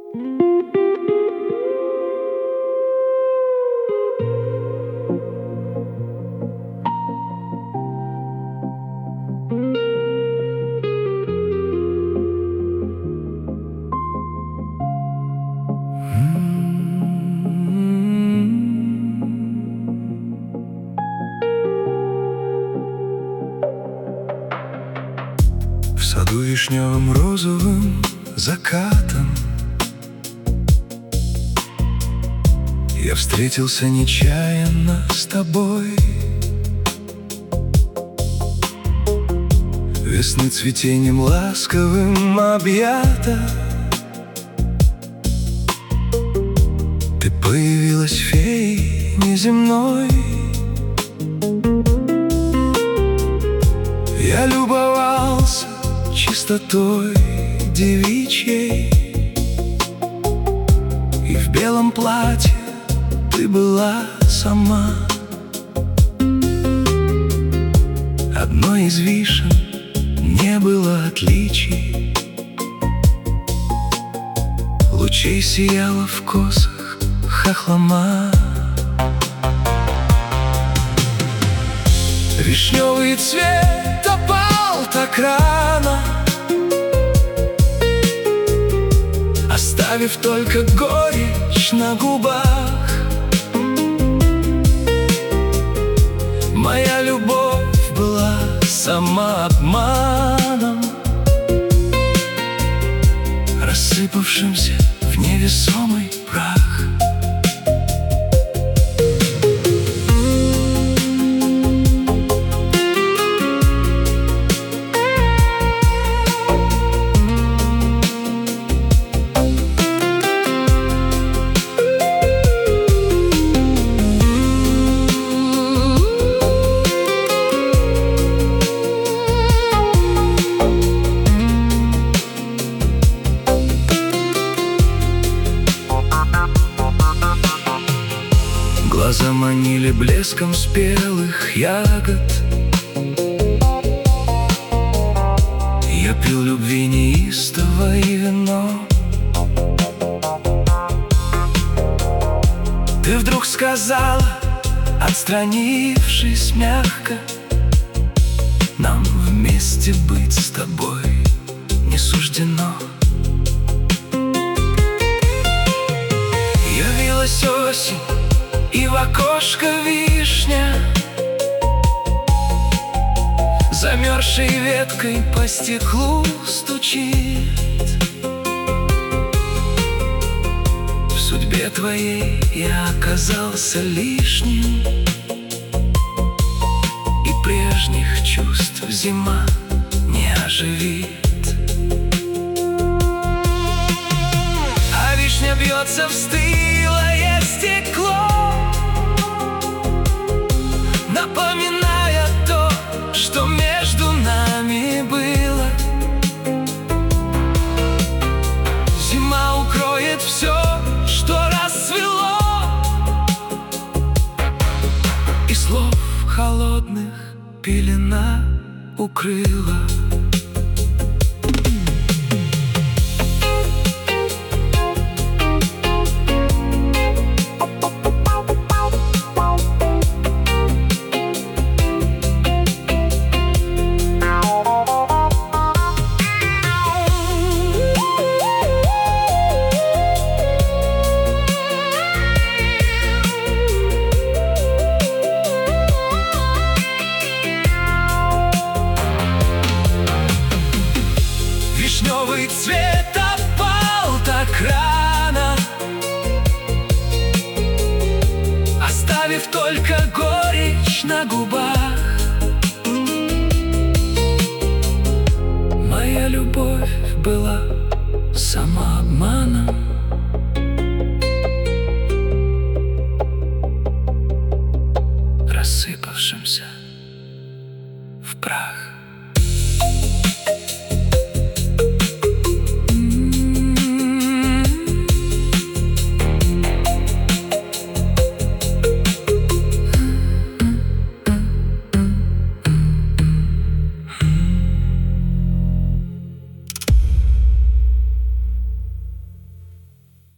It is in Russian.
В саду вишневым розовым закатом я встретился нечаянно с тобой. Весны цветением ласковым объята, ты появилась феей неземной. Я любовался чистотой девичьей, и в белом платье ты была сама. Одной из вишен не было отличий, лучей сияла в косах хохлома. Вишневый цвет опал так рано, оставив только горечь на губах. Моя любовь была самообманом, рассыпавшимся в невесомый прах. Глаза манили блеском спелых ягод, я пил любви неистовое вино. Ты вдруг сказала, отстранившись мягко: нам вместе быть с тобой не суждено. Явилась осень, и в окошко вишня замерзшей веткой по стеклу стучит. В судьбе твоей я оказался лишним, и прежних чувств зима не оживит. А вишня бьется в стылое стекло, напоминая то, что между нами было. Зима укроет все, что расцвело, и слов холодных пелена укрыла. Вишневый цвет опал так рано, оставив только горечь на губах. Моя любовь была самообманом,